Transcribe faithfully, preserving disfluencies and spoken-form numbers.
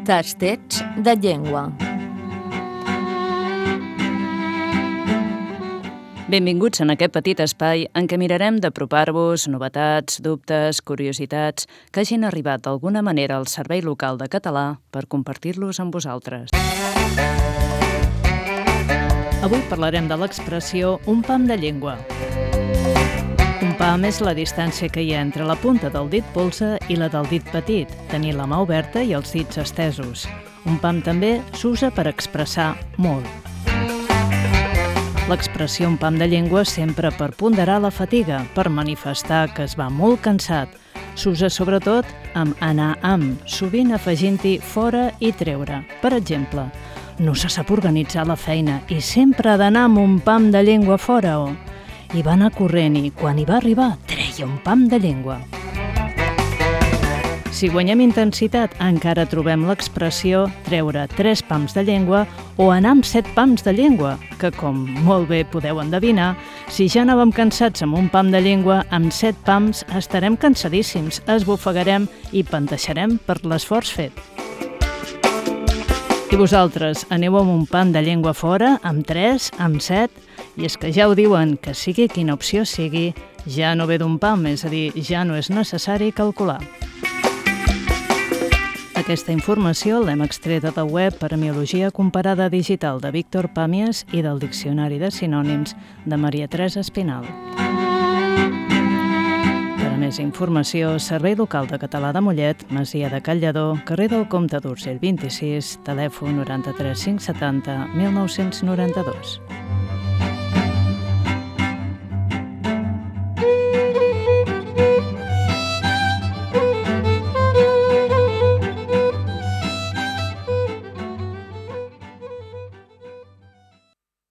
Tastets de llengua. Benvinguts en aquest petit espai en què mirarem d'apropar-vos novetats, dubtes, curiositats que hagin arribat d'alguna manera al Servei Local de Català per compartir-los amb vosaltres. Avui parlarem de l'expressió un pam de llengua. Un pam és la distància que hi ha entre la punta del dit polze i la del dit petit, tenir la mà oberta i els dits estesos. Un pam també s'usa per expressar molt. L'expressió un pam de llengua sempre per ponderar la fatiga, per manifestar que es va molt cansat. S'usa sobretot amb anar amb, sovint afegint-hi fora i treure. Per exemple, no se sap organitzar la feina i sempre ha d'anar amb un pam de llengua fora o... I va anar corrent i, quan hi va arribar, treia un pam de llengua. Si guanyem intensitat, encara trobem l'expressió treure tres pams de llengua o anar amb set pams de llengua, que, com molt bé podeu endevinar, si ja anàvem cansats amb un pam de llengua, amb set pams estarem cansadíssims, esbufegarem i panteixarem per l'esforç fet. I vosaltres, aneu amb un pam de llengua fora, amb tres, amb set? I és que ja ho diuen, que sigui quina opció sigui, ja no ve d'un pam, és a dir, ja no és necessari calcular. Aquesta informació l'hem extreta del web Paremiologia Comparada Digital de Víctor Pàmies i del Diccionari de Sinònims de Maria Teresa Espinal. Per a més informació, Servei Local de Català de Mollet, Masia de Can Lledó, carrer del Comte d'Urgell vint-i-sis, telèfon noranta-tres cinc setanta mil nou-cents noranta-dos.